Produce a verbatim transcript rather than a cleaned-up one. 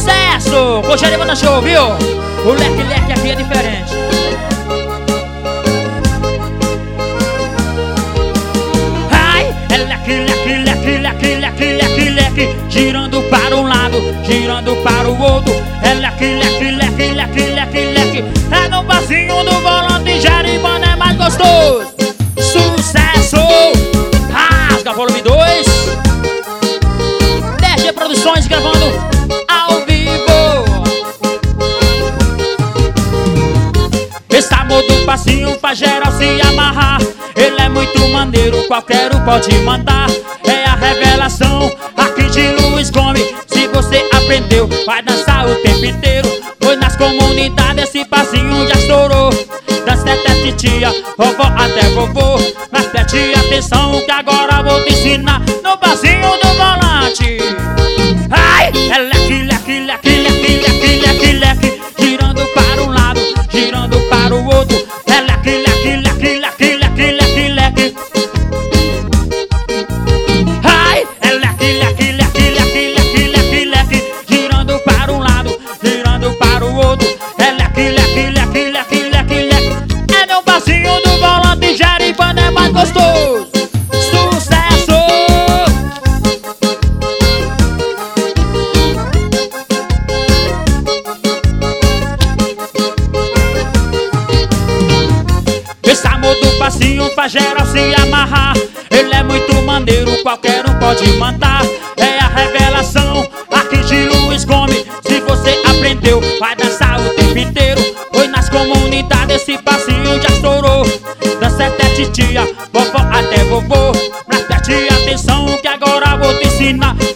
Sucesso! Com Jeremana Show, viu? O leque leque aqui é diferente. Ai, é leque leque leque leque leque leque leque, girando para um lado, girando para o outro. É leque leque leque leque leque leque, é no passinho do volante. Jeremana é mais gostoso. Sucesso! Rasga volume dois. D G Produções gravando ao vivo. Esse amor do passinho faz geral se amarrar. Ele é muito maneiro, qualquer um pode mandar. É a revelação aqui de Luiz Gomes. Se você aprendeu, vai dançar o tempo inteiro. Pois nas comunidades esse passinho já estourou. Dança até titia, vovó até vovô. Mas preste atenção que agora vou te ensinar no passinho do volante. Ai, é leque, leque, leque, leque, leque, leque, leque, girando para um lado, girando para o outro. É leque, leque, leque, leque, leque, leque, leque. Ai, é leque, leque, leque, leque, leque, leque, leque, girando para um lado, girando para o outro. É leque, leque, leque, leque, leque, leque. É meu passinho do volante. Jeremana é mais gostoso. Sucesso! Esse amor do passinho faz geral se amarrar. Ele é muito maneiro, qualquer um pode mandar. É a revelação aqui de Luiz Gomes. Se você aprendeu, vai dançar o tempo inteiro. Pois nas comunidades esse passinho já estourou. Dança até titia, vovó até vovô. Mas preste atenção que agora vou te ensinar